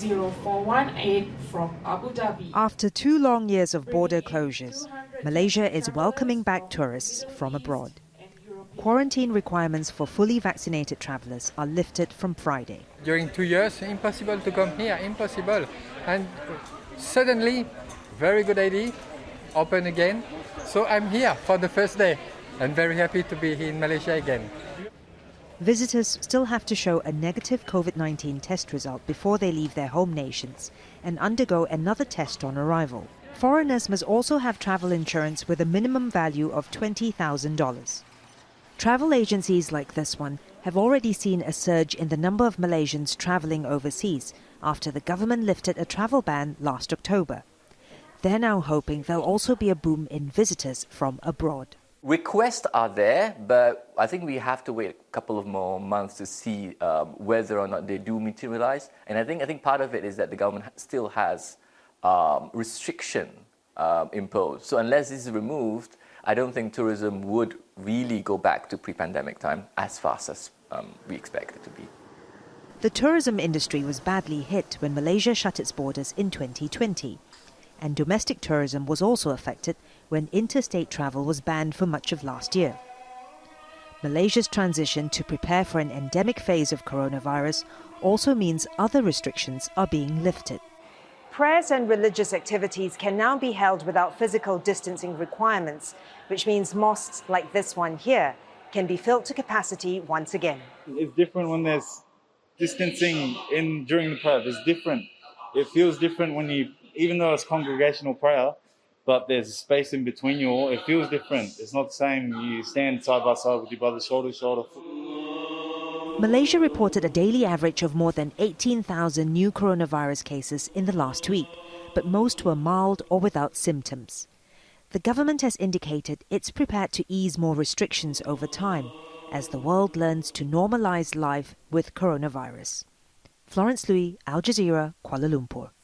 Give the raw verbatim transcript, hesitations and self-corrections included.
zero four one eight from Abu Dhabi. After two long years of border closures, Malaysia is welcoming back tourists from abroad. Quarantine requirements for fully vaccinated travellers are lifted from Friday. During two years, impossible to come here, impossible. And suddenly, very good idea, open again. So I'm here for the first day and very happy to be here in Malaysia again. Visitors still have to show a negative COVID nineteen test result before they leave their home nations and undergo another test on arrival. Foreigners must also have travel insurance with a minimum value of twenty thousand dollars. Travel agencies like this one have already seen a surge in the number of Malaysians travelling overseas after the government lifted a travel ban last October. They're now hoping there'll also be a boom in visitors from abroad. Requests are there, but I think we have to wait a couple of more months to see um, whether or not they do materialize. And I think I think part of it is that the government still has um, restriction um, imposed. So unless this is removed, I don't think tourism would really go back to pre-pandemic time as fast as um, we expect it to be. The tourism industry was badly hit when Malaysia shut its borders in twenty twenty. And domestic tourism was also affected when interstate travel was banned for much of last year. Malaysia's transition to prepare for an endemic phase of coronavirus also means other restrictions are being lifted. Prayers and religious activities can now be held without physical distancing requirements, which means mosques like this one here can be filled to capacity once again. It's different when there's distancing in during the prayer. It's different. It feels different when you, even though it's congregational prayer, but there's a space in between you all, it feels different. It's not the same. You stand side by side with your brother, shoulder to shoulder. Malaysia reported a daily average of more than eighteen thousand new coronavirus cases in the last week, but most were mild or without symptoms. The government has indicated it's prepared to ease more restrictions over time as the world learns to normalise life with coronavirus. Florence Louis, Al Jazeera, Kuala Lumpur.